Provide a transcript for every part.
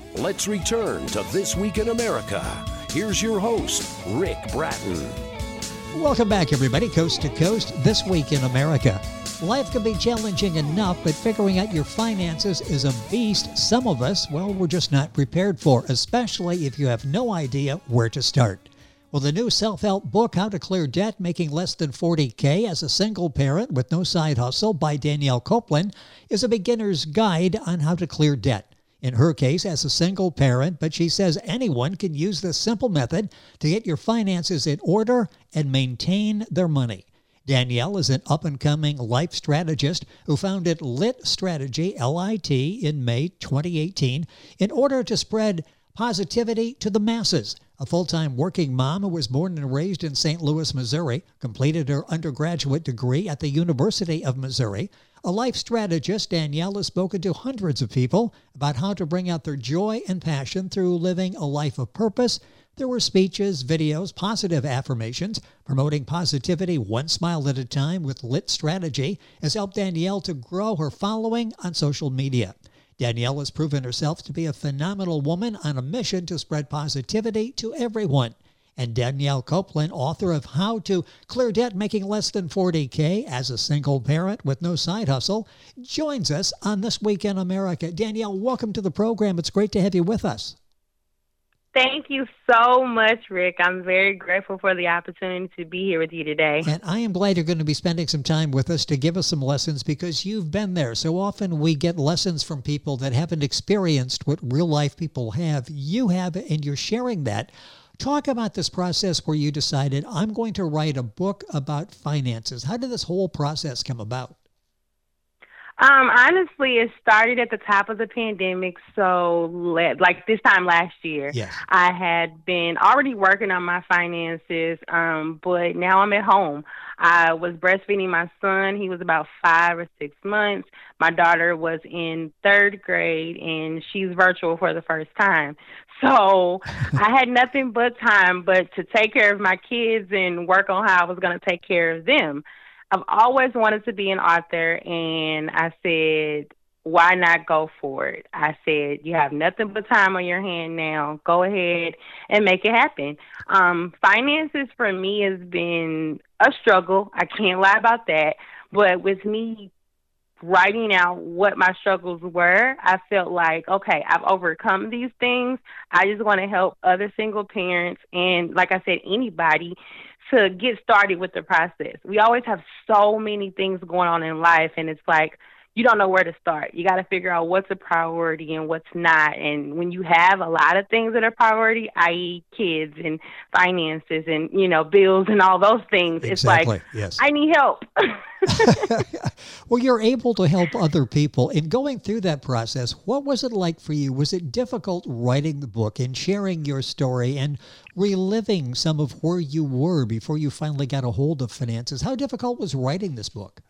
Let's return to This Week in America. Here's your host, Rick Bratton. Welcome back, everybody, coast to coast, This Week in America. Life can be challenging enough, but figuring out your finances is a beast some of us, well, we're just not prepared for, especially if you have no idea where to start. Well, the new self-help book, How to Clear Debt Making Less Than $40K as a Single Parent with No Side Hustle by Danielle Copeland, is a beginner's guide on how to clear debt. In her case, as a single parent, but she says anyone can use this simple method to get your finances in order and maintain their money. Danielle is an up-and-coming life strategist who founded Lit Strategy, L-I-T, in May 2018 in order to spread positivity to the masses. A full-time working mom who was born and raised in St. Louis, Missouri, completed her undergraduate degree at the University of Missouri. A life strategist, Danielle has spoken to hundreds of people about how to bring out their joy and passion through living a life of purpose. There were speeches, videos, positive affirmations. Promoting positivity one smile at a time with Lit Strategy has helped Danielle to grow her following on social media. Danielle has proven herself to be a phenomenal woman on a mission to spread positivity to everyone. And Danielle Copeland, author of How to Clear Debt Making Less Than $40K as a Single Parent with No Side Hustle, joins us on This Week in America. Danielle, welcome to the program. It's great to have you with us. Thank you so much, Rick. I'm very grateful for the opportunity to be here with you today. And I am glad you're going to be spending some time with us to give us some lessons because you've been there. So often we get lessons from people that haven't experienced what real life people have. You have, and you're sharing that. Talk about this process where you decided, I'm going to write a book about finances. How did this whole process come about? Honestly, it started at the top of the pandemic. So like this time last year, Yes. I had been already working on my finances, but now I'm at home. I was breastfeeding my son. He was about 5 or 6 months. My daughter was in 3rd grade, and she's virtual for the first time. So I had nothing but time but to take care of my kids and work on how I was going to take care of them. I've always wanted to be an author, and I said, why not go for it? I said, you have nothing but time on your hand now. Go ahead and make it happen. Finances for me has been a struggle. I can't lie about that. But with me writing out what my struggles were, I felt like, okay, I've overcome these things. I just want to help other single parents and, like I said, anybody to get started with the process. We always have so many things going on in life, and it's like you don't know where to start. You got to figure out what's a priority and what's not. And when you have a lot of things that are priority, i.e. kids and finances and, bills and all those things, Exactly. It's like, yes. I need help. Well, you're able to help other people. In going through that process, what was it like for you? Was it difficult writing the book and sharing your story and reliving some of where you were before you finally got a hold of finances? How difficult was writing this book?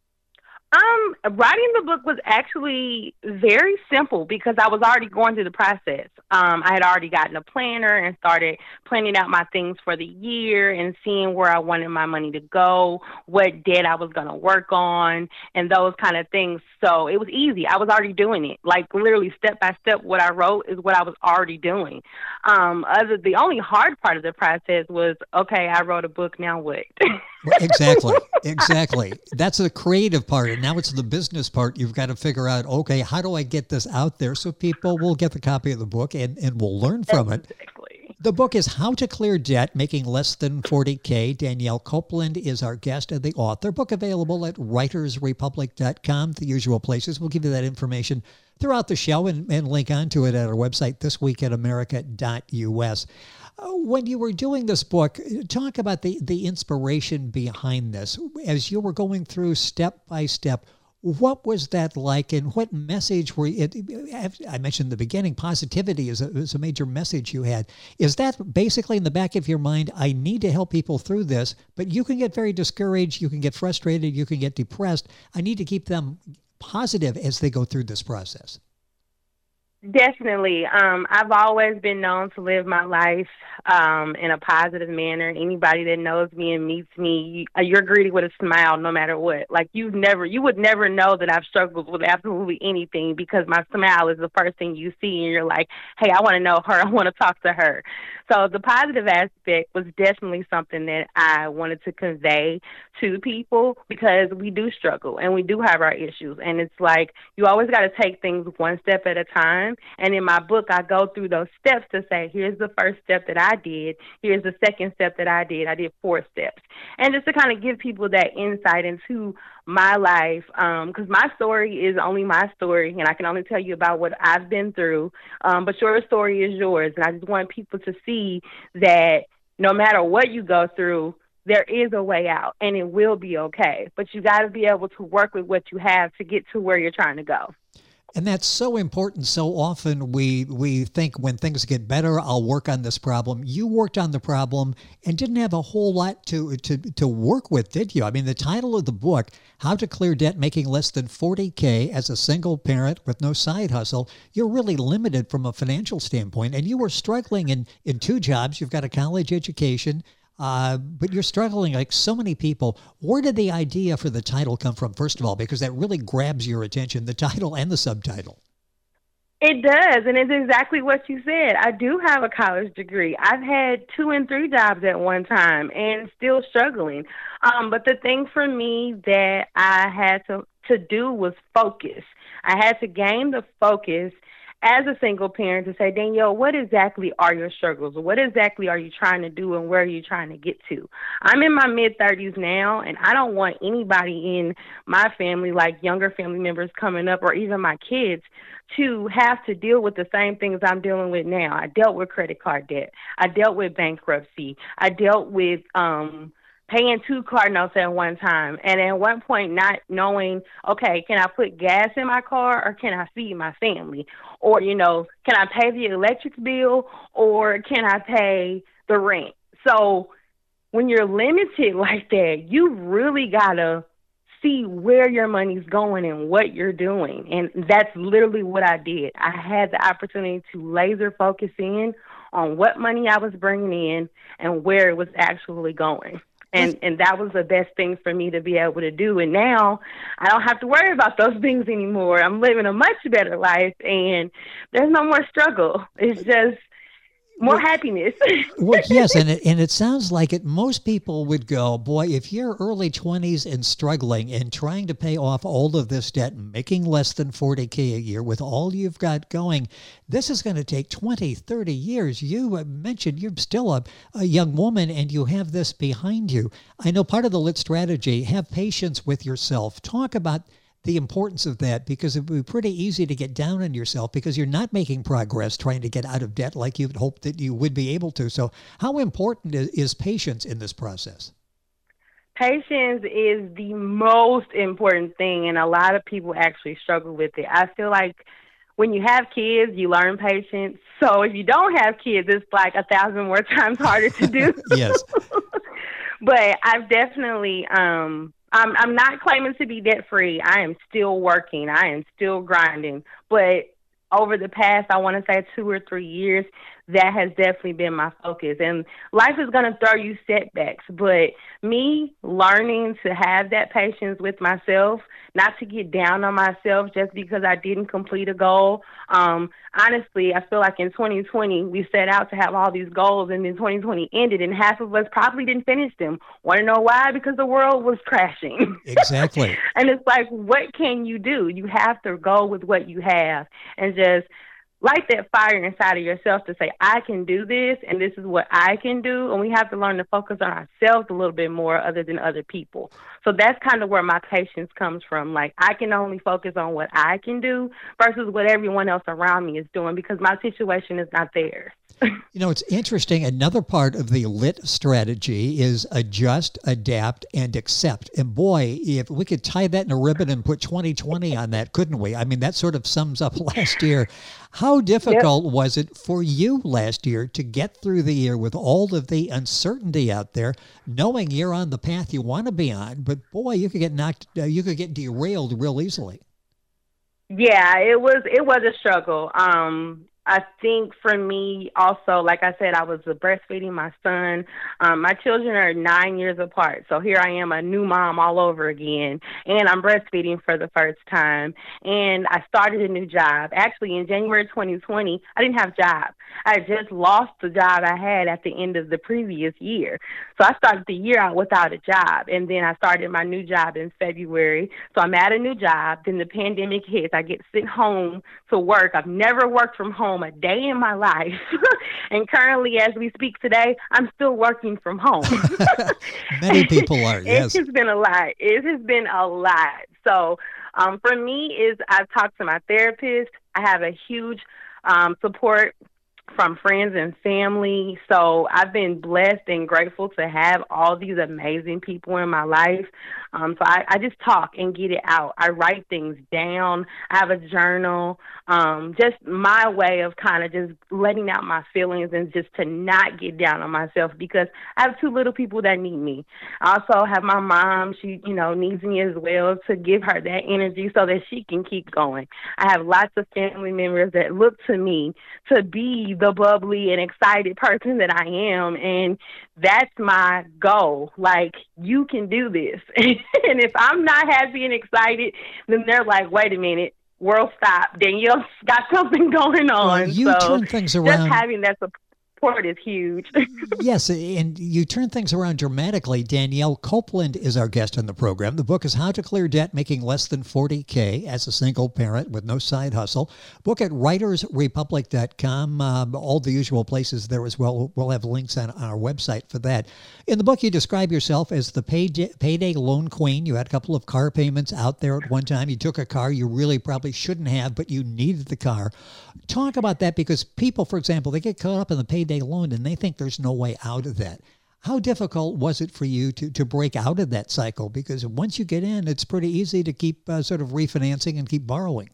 Writing the book was actually very simple because I was already going through the process. I had already gotten a planner and started planning out my things for the year and seeing where I wanted my money to go, what debt I was going to work on, and those kind of things. So it was easy. I was already doing it. Like literally step by step, what I wrote is what I was already doing. The only hard part of the process was, okay, I wrote a book, now what? Exactly. That's the creative part. And now it's the business part. You've got to figure out, okay, how do I get this out there so people will get the copy of the book and will learn from it. Exactly. The book is How to Clear Debt Making Less Than $40K. Danielle Copeland is our guest and the author. Book available at writersrepublic.com, the usual places. We'll give you that information throughout the show and link onto it at our website, thisweekinamerica.us. When you were doing this book, talk about the inspiration behind this. As you were going through step by step, what was that like, and what message were you? I mentioned in the beginning, positivity is a major message you had. Is that basically in the back of your mind, I need to help people through this, but you can get very discouraged, you can get frustrated, you can get depressed. I need to keep them positive as they go through this process. Definitely. I've always been known to live my life in a positive manner. Anybody that knows me and meets me, you're greeted with a smile no matter what. Like you would never know that I've struggled with absolutely anything because my smile is the first thing you see, and you're like, "Hey, I want to know her. I want to talk to her." So the positive aspect was definitely something that I wanted to convey to people because we do struggle and we do have our issues, and it's like you always got to take things one step at a time. And in my book, I go through those steps to say, here's the first step that I did. Here's the second step that I did. I did 4 steps. And just to kind of give people that insight into my life, because my story is only my story, and I can only tell you about what I've been through. But your story is yours. And I just want people to see that no matter what you go through, there is a way out, and it will be okay. But you got to be able to work with what you have to get to where you're trying to go. And that's so important. So often we think when things get better, I'll work on this problem. You worked on the problem and didn't have a whole lot to work with, did you? I mean, the title of the book, How to Clear Debt Making Less Than $40K as a Single Parent with No Side Hustle, you're really limited from a financial standpoint. And you were struggling in 2 jobs. You've got a college education. But you're struggling like so many people. Where did the idea for the title come from, first of all? Because that really grabs your attention, the title and the subtitle. It does, and it's exactly what you said. I do have a college degree. I've had 2 and 3 jobs at one time and still struggling. But the thing for me that I had to do was focus. I had to gain the focus as a single parent to say, Danielle, what exactly are your struggles? What exactly are you trying to do, and where are you trying to get to? I'm in my mid-30s now, and I don't want anybody in my family, like younger family members coming up, or even my kids, to have to deal with the same things I'm dealing with now. I dealt with credit card debt. I dealt with bankruptcy. I dealt with paying 2 car notes at one time, and at one point not knowing, okay, can I put gas in my car or can I feed my family? Or, can I pay the electric bill or can I pay the rent? So when you're limited like that, you really got to see where your money's going and what you're doing. And that's literally what I did. I had the opportunity to laser focus in on what money I was bringing in and where it was actually going. And that was the best thing for me to be able to do. And now I don't have to worry about those things anymore. I'm living a much better life, and there's no more struggle. It's just more happiness. Well, yes, and it sounds like it. Most people would go, boy, if you're early 20s and struggling and trying to pay off all of this debt and making less than $40K a year with all you've got going, this is going to take 20, 30 years. You mentioned you're still a young woman and you have this behind you. I know part of the LIT strategy, have patience with yourself. Talk about the importance of that, because it would be pretty easy to get down on yourself because you're not making progress trying to get out of debt like you'd hoped that you would be able to. So how important is patience in this process? Patience is the most important thing, and a lot of people actually struggle with it. I feel like when you have kids, you learn patience. So if you don't have kids, it's like 1,000 more times harder to do. Yes. But I've definitely... I'm not claiming to be debt free. I am still working. I am still grinding. But over the past, I want to say 2 or 3 years, that has definitely been my focus. And life is going to throw you setbacks. But me learning to have that patience with myself, not to get down on myself just because I didn't complete a goal. Honestly, I feel like in 2020, we set out to have all these goals, and then 2020 ended, and half of us probably didn't finish them. Want to know why? Because the world was crashing. Exactly. And it's like, what can you do? You have to go with what you have and just light that fire inside of yourself to say, I can do this, and this is what I can do. And we have to learn to focus on ourselves a little bit more other than other people. So that's kind of where my patience comes from. Like, I can only focus on what I can do versus what everyone else around me is doing, because my situation is not theirs. You know, it's interesting. Another part of the LIT strategy is adjust, adapt, and accept. And boy, if we could tie that in a ribbon and put 2020 on that, couldn't we? I mean, that sort of sums up last year. How difficult was it for you last year to get through the year with all of the uncertainty out there, knowing you're on the path you want to be on, but boy, you could get derailed real easily? Yeah, it was a struggle. I think for me also, like I said, I was breastfeeding my son. My children are 9 years apart, so here I am, a new mom all over again, and I'm breastfeeding for the first time. And I started a new job. Actually, in January 2020, I didn't have a job. I had just lost the job I had at the end of the previous year. So I started the year out without a job, and then I started my new job in February. So I'm at a new job. Then the pandemic hits. I get sent home to work. I've never worked from home a day in my life. And currently, as we speak today, I'm still working from home. Many people are, yes. It has been a lot. It has been a lot. So for me, I've talked to my therapist. I have a huge support from friends and family. So I've been blessed and grateful to have all these amazing people in my life. So I just talk and get it out. I write things down. I have a journal. Just my way of kind of just letting out my feelings and just to not get down on myself, because I have two little people that need me. I also have my mom. She, needs me as well, to give her that energy so that she can keep going. I have lots of family members that look to me to be the bubbly and excited person that I am. And that's my goal. Like, you can do this. And if I'm not happy and excited, then they're like, wait a minute, world, stop. Danielle's got something going on. Well, you turn things around. Just having that support is huge. Yes, and you turn things around dramatically. Danielle Copeland is our guest on the program. The book is How to Clear Debt Making Less Than $40K as a Single Parent with No Side Hustle. Book at writersrepublic.com. All the usual places there as well. We'll have links on our website for that. In the book, you describe yourself as the payday loan queen. You had a couple of car payments out there at one time. You took a car you really probably shouldn't have, but you needed the car. Talk about that, because people, for example, they get caught up in the payday loan and they think there's no way out of that. How difficult was it for you to break out of that cycle? Because once you get in, it's pretty easy to keep sort of refinancing and keep borrowing.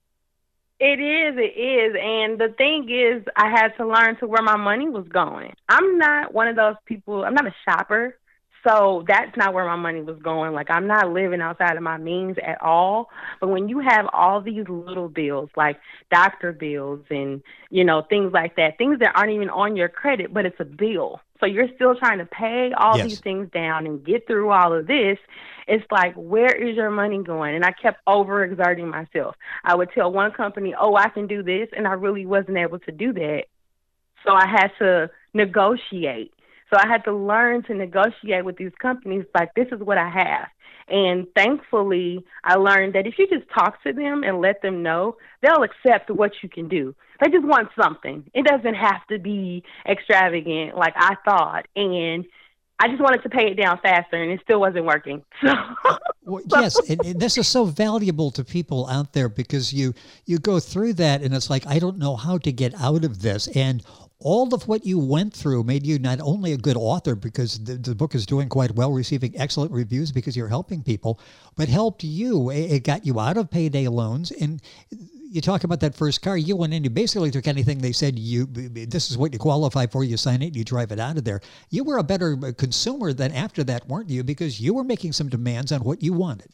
It is. And the thing is, I had to learn to where my money was going. I'm not one of those people, I'm not a shopper. So that's not where my money was going. Like, I'm not living outside of my means at all. But when you have all these little bills, like doctor bills and, things like that, things that aren't even on your credit, but it's a bill. So you're still trying to pay all these things down and get through all of this. It's like, where is your money going? And I kept overexerting myself. I would tell one company, I can do this, and I really wasn't able to do that. So I had to negotiate. So I had to learn to negotiate with these companies, like, this is what I have. And thankfully, I learned that if you just talk to them and let them know, they'll accept what you can do. They just want something. It doesn't have to be extravagant like I thought. And I just wanted to pay it down faster, and it still wasn't working. Well, yes, and this is so valuable to people out there, because you go through that, and it's like, I don't know how to get out of this. And all of what you went through made you not only a good author, because the book is doing quite well, receiving excellent reviews because you're helping people, but helped you. It got you out of payday loans. And you talk about that first car. You went in, you basically took anything they said, this is what you qualify for, you sign it, you drive it out of there. You were a better consumer than after that, weren't you? Because you were making some demands on what you wanted.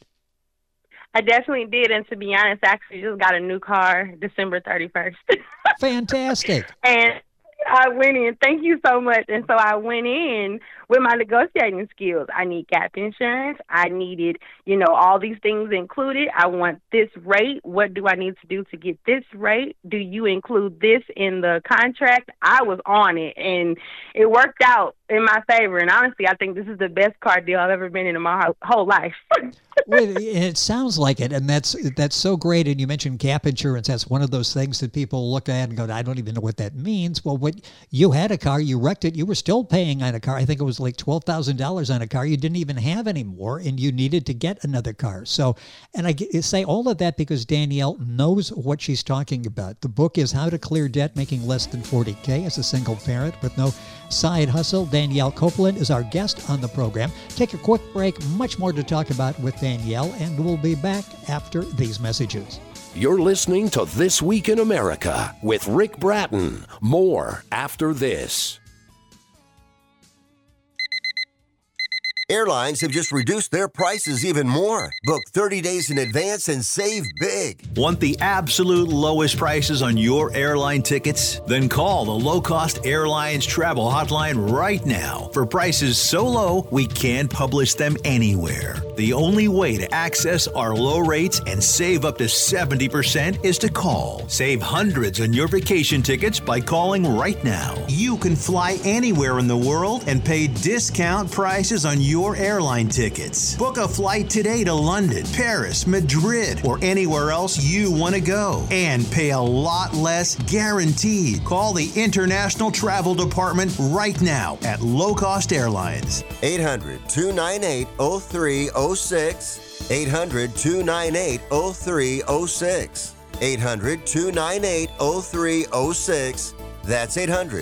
I definitely did. And to be honest, I actually just got a new car December 31st. Fantastic. And I went in. Thank you so much. And so I went in with my negotiating skills. I need gap insurance. I needed, all these things included. I want this rate. What do I need to do to get this rate? Do you include this in the contract? I was on it, and it worked out in my favor. And honestly, I think this is the best car deal I've ever been in my whole life. Well, it sounds like it, and that's so great. And you mentioned gap insurance. That's one of those things that people look at and go, I don't even know what that means. Well, you had a car, you wrecked it, you were still paying on a car. I think it was like $12,000 on a car you didn't even have anymore, and you needed to get another car. So, and I say all of that because Danielle knows what she's talking about. The book is How to Clear Debt Making Less Than $40K as a Single Parent with No Side Hustle. Danielle Copeland is our guest on the program. Take a quick break. Much more to talk about with Danielle, and we'll be back after these messages. You're listening to This Week in America with Rick Bratton. More after this. Airlines have just reduced their prices even more. Book 30 days in advance and save big. Want the absolute lowest prices on your airline tickets? Then call the Low Cost Airlines Travel Hotline right now for prices so low we can't publish them anywhere. The only way to access our low rates and save up to 70% is to call. Save hundreds on your vacation tickets by calling right now. You can fly anywhere in the world and pay discount prices on your airline tickets. Book a flight today to London, Paris, Madrid, or anywhere else you want to go and pay a lot less guaranteed. Call the International Travel Department right now at Low Cost Airlines. 800-298-0306. 800-298-0306. 800-298-0306. That's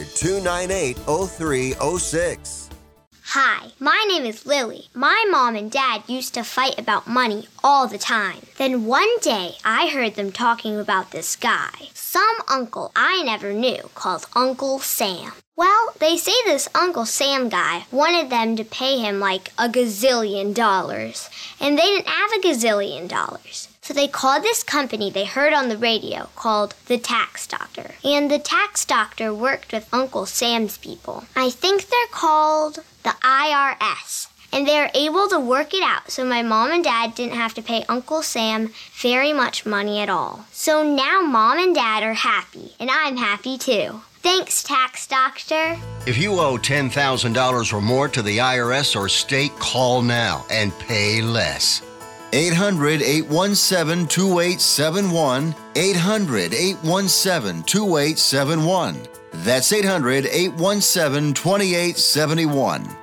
800-298-0306. Hi, my name is Lily. My mom and dad used to fight about money all the time. Then one day, I heard them talking about this guy, some uncle I never knew, called Uncle Sam. Well, they say this Uncle Sam guy wanted them to pay him like $1 gazillion, and they didn't have $1 gazillion. So they called this company they heard on the radio called the Tax Doctor. And the Tax Doctor worked with Uncle Sam's people. I think they're called the IRS. And they were able to work it out so my mom and dad didn't have to pay Uncle Sam very much money at all. So now mom and dad are happy, and I'm happy too. Thanks, Tax Doctor. If you owe $10,000 or more to the IRS or state, call now and pay less. 800-817-2871. 800-817-2871. That's 800-817-2871.